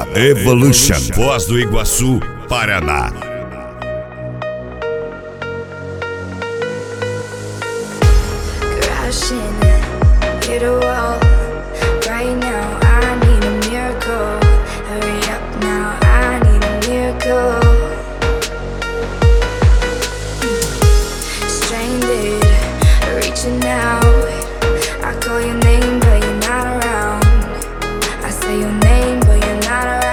Banda Evolution, Foz do Iguaçu, Paraná. Crashing, hit a wall. Right now, I need a miracle. Hurry up now, I need a miracle. Stranded, reaching out. I call your name, but you're not around. I say your name, but you're not around.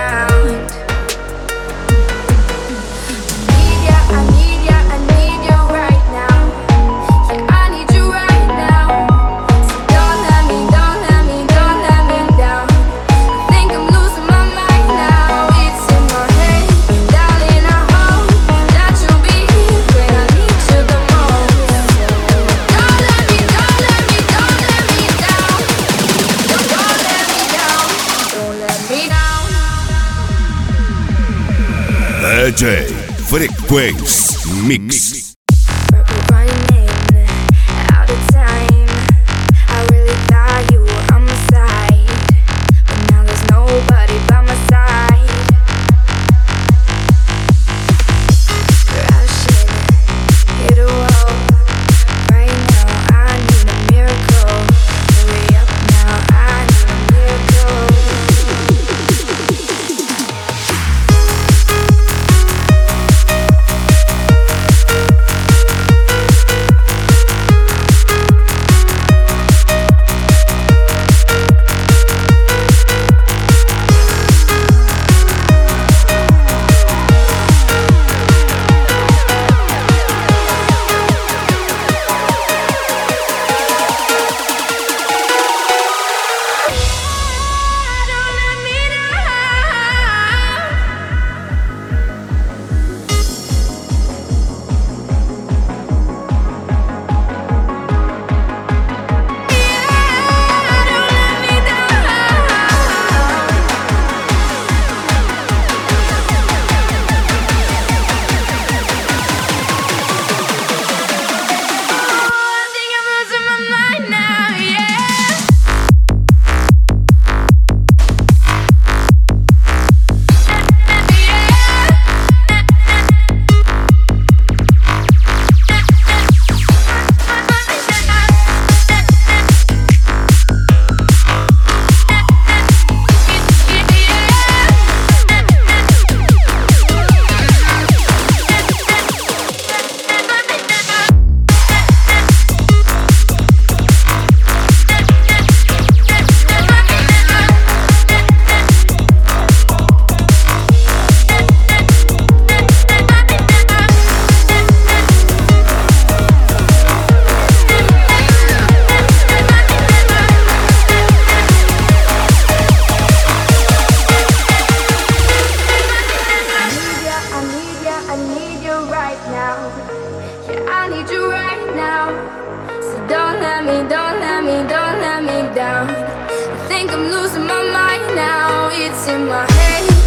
I need ya, I need you right now. Yeah, I need you right now. So don't let me down. I think I'm losing my mind now. It's in my head, darling. I hope that you'll be here when I need you the most. Don't let me down. Don't let me down. DJ Frequência Mix. Running out of time. I really thought you were on my side, but now there's nobody by my side. Crashing, hit a wall. Right now, I need a miracle. Hurry up now, I need a miracle. I need you right now. Yeah, I need you right now. So don't let me down. I think I'm losing my mind now. It's in my head.